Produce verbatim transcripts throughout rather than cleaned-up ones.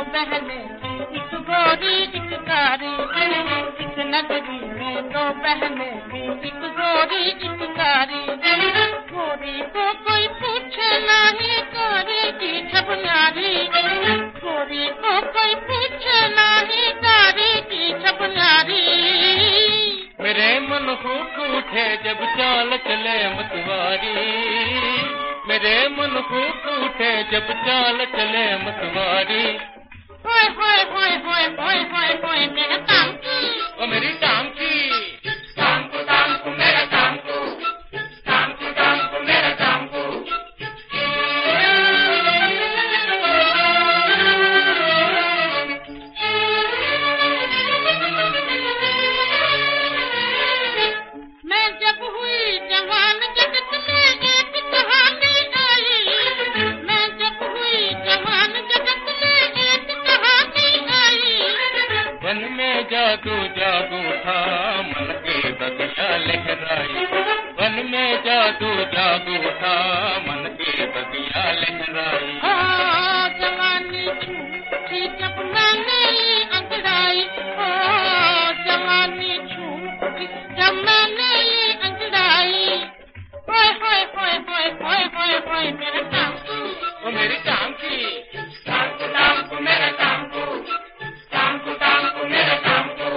बहने एक गोरी एक कारी, एक नगरी में दो बहने एक गोरी एक कारी। गोरी को कोई पूछे नहीं कारी की छप न्यारी, गोरी को कोई पूछे नहीं कारी की छप न्यारी। मेरे मन खूब उठे जब चाल चले मतवारी, मेरे मन खूब उठे जब चाल चले मतवारी। होए होए होए होए होए होए होए मेरा काम की, ओ मेरी टांग की, टांग को टांग को मेरा टांग को, टांग को टांग को मेरा टांग को। मैं जब हुई जवान जगत में एक कहानी आई, मैं जब हुई जवान जगत में एक कहानी आई। वन में जादू जादू था मन के बगिया लहराई, वन में जादू जादू था मन के बगिया लहराई। ओ जवानी छूटी जब मैंने ये अंगड़ाई, ओ जवानी छूटी जब मैंने ये अंगड़ाई। होए होए होए होए होए होए होए मेरा काम की, ओ मेरी टांग की, टांग को टांग को मेरा टांग को, टांग को टांग को मेरा टांग को।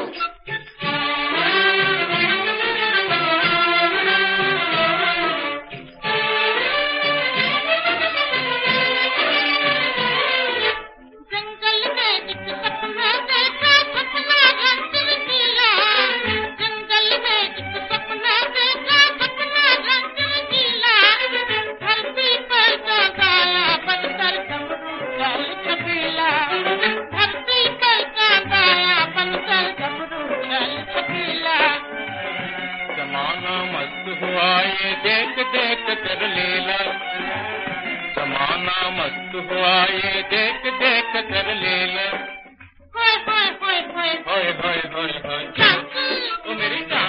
जंगल में एक सपना देखा, सपना रंगीला, जंगल में एक सपना देखा, सपना रंगीला। धरती पर का गाया बनकर गबरू चल छबीला, धरती पर का गाया बनकर गबरू चल छबीला। जमाना मस्त हुआ ये देख देख कर लेला, जमाना मस्त हुआ ये देख देख कर लेला। होए होए होए होए होए होए होए होए, चाची ओ मेरी टांग